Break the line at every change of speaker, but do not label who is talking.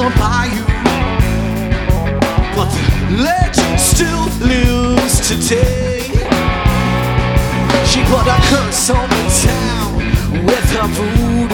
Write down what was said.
the bayou, but the legend still lives today. She put a curse on the town with her voodoo